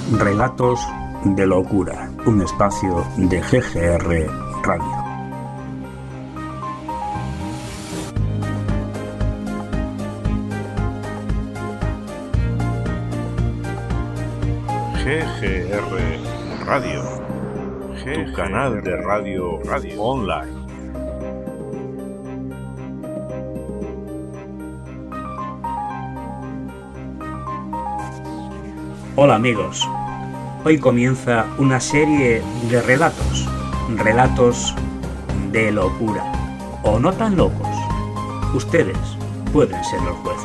Relatos de locura, un espacio de GGR Radio. GGR Radio, tu canal de radio online. Hola amigos, hoy comienza una serie de relatos de locura, o no tan locos. Ustedes pueden ser los jueces.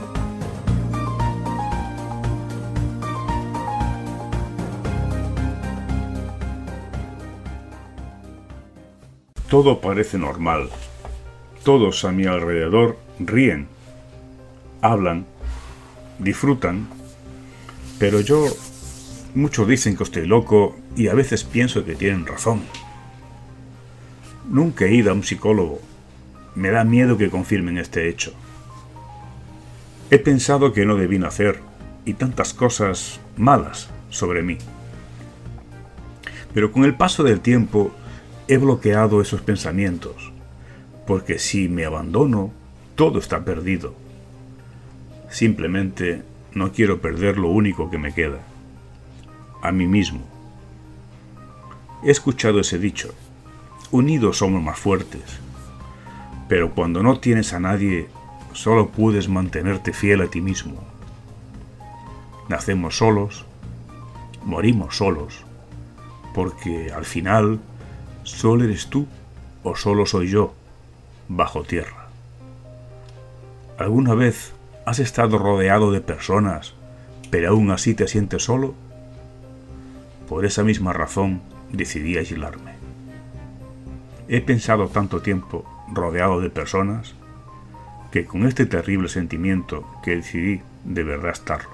Todo parece normal. Todos a mi alrededor ríen, hablan, disfrutan, pero muchos dicen que estoy loco y a veces pienso que tienen razón. Nunca he ido a un psicólogo. Me da miedo que confirmen este hecho. He pensado que no debí nacer y tantas cosas malas sobre mí. Pero con el paso del tiempo he bloqueado esos pensamientos, porque si me abandono, todo está perdido. Simplemente no quiero perder lo único que me queda, a mí mismo. He escuchado ese dicho: unidos somos más fuertes. Pero cuando no tienes a nadie, solo puedes mantenerte fiel a ti mismo. Nacemos solos, morimos solos, porque al final solo eres tú o solo soy yo, bajo tierra. ¿Alguna vez has estado rodeado de personas, pero aún así te sientes solo? Por esa misma razón decidí aislarme. He pensado tanto tiempo rodeado de personas que con este terrible sentimiento que decidí de verdad estarlo.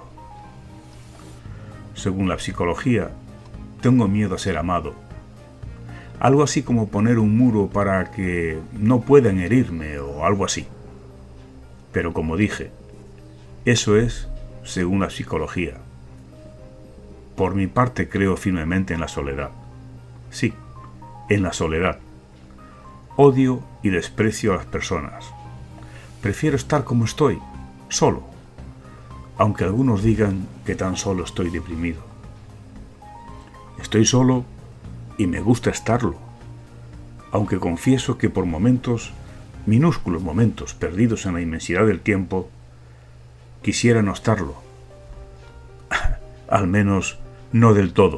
Según la psicología, tengo miedo a ser amado. Algo así como poner un muro para que no puedan herirme o algo así. Pero como dije, eso es según la psicología. Por mi parte creo firmemente en la soledad. Sí, en la soledad. Odio y desprecio a las personas. Prefiero estar como estoy, solo, aunque algunos digan que tan solo estoy deprimido. Estoy solo y me gusta estarlo, aunque confieso que por momentos, minúsculos momentos perdidos en la inmensidad del tiempo, quisiera no estarlo. Al menos no del todo.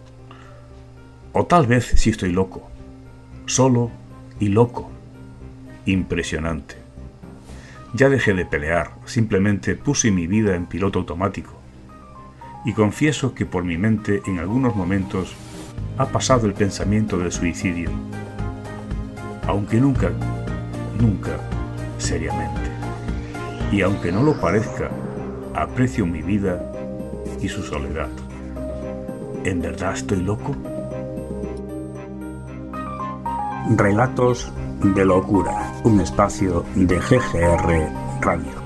O tal vez sí estoy loco, solo y loco. Impresionante. Ya dejé de pelear, simplemente puse mi vida en piloto automático. Y confieso que por mi mente en algunos momentos ha pasado el pensamiento del suicidio. Aunque nunca seriamente. Y aunque no lo parezca, aprecio mi vida y su soledad. ¿En verdad estoy loco? Relatos de locura, un espacio de GGR Radio.